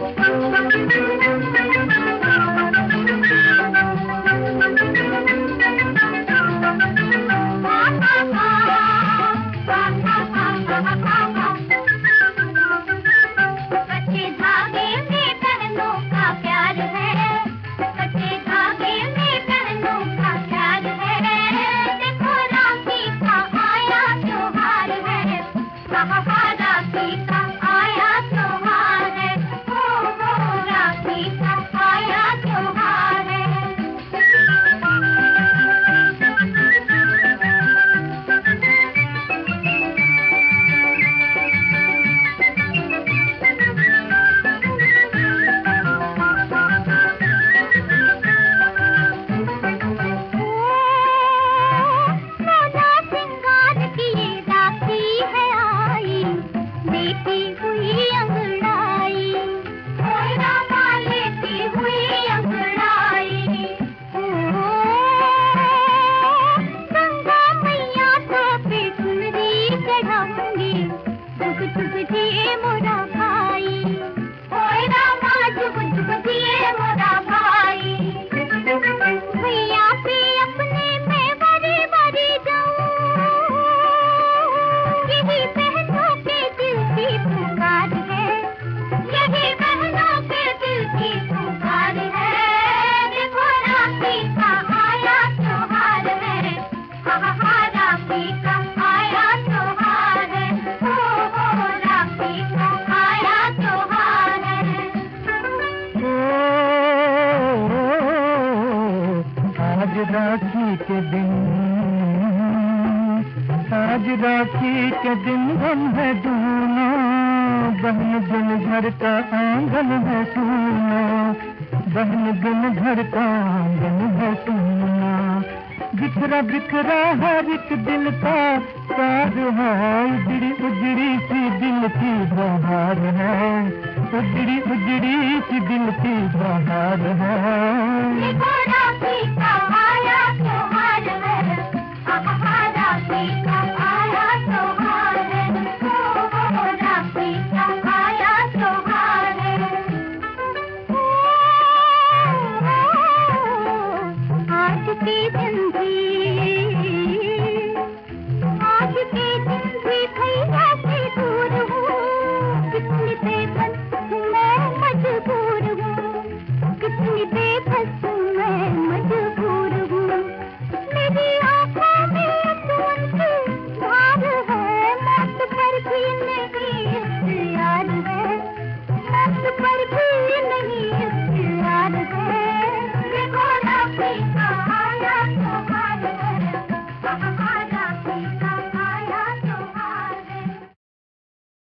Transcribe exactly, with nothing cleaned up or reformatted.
राखी के दिन, आज राखी के दिन हम है दूना, बहन दिन घर का आंगन है सूना, बहन दिन घर का आंगन है सूना। बिखरा बिखरा हर एक दिल का साज है, उजड़ी उजड़ी सी दिल की बहार है, उजड़ी उजड़ी सी दिल की बहार है। राखी का आया त्योहार है, राखी का आया त्योहार है, राखी का आया त्योहार है। आज के दिन भी, आज के दिन भी भैया से दूर हूँ, कितने पे